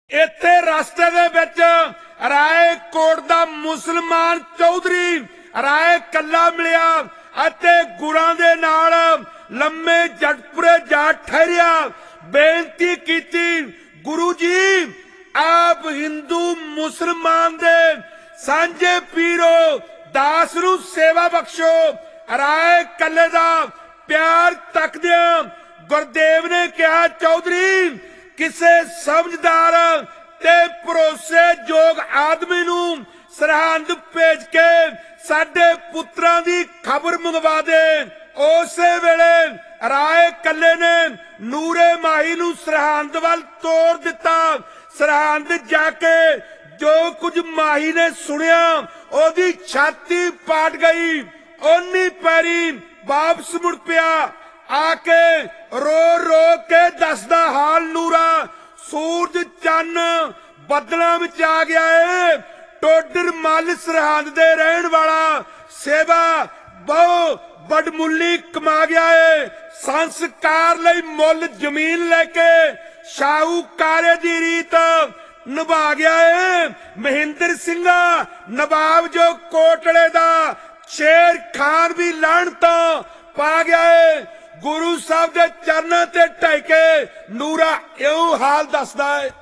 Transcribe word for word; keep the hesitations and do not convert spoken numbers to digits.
इत्थे रस्ते दे विच रायकोट दा मुसलमान चौधरी राय कल्ला मिलिया अते गुरां दे नाल लम्मे जटपुरे जा ठहरिया। बेनती कीती, गुरु जी आप हिंदू मुसलमान दे सांझे पीरो, दास नूं सेवा बख्शो। राय कल्ले दा प्यार तकदिया गुरदेव ने कहा, चौधरी किसे समझदार ते भरोसे योग आदमी नूं सरहंद भेज के साडे पुत्रां दी खबर मंगवा दे। उसे वेले राय कल्ले ने नूरे माही नूं सरहंद वल तोर दिता। सरहंद जाके जो कुछ माही ने सुनिया ओदी छाती पाट गई। ओनी पैरी वापस मुड़ पिया। आके रो रो के दसदा हाल नूरा, सूरज चन्न बदलों में आ गया है। टोडर मल सरहंद दे रहन वाला सेवा बहु बड़मुल्ली कमा गया है। संस्कार लई मुल जमीन लेके शाहूकारे दी रीत निभा गया है। महेंद्र सिंघा नवाब जो कोटले दा शेर खान भी लाण तो पा गया है। गुरु साहब दे चरणों ते ढह के नूरा इहो हाल दसदा है।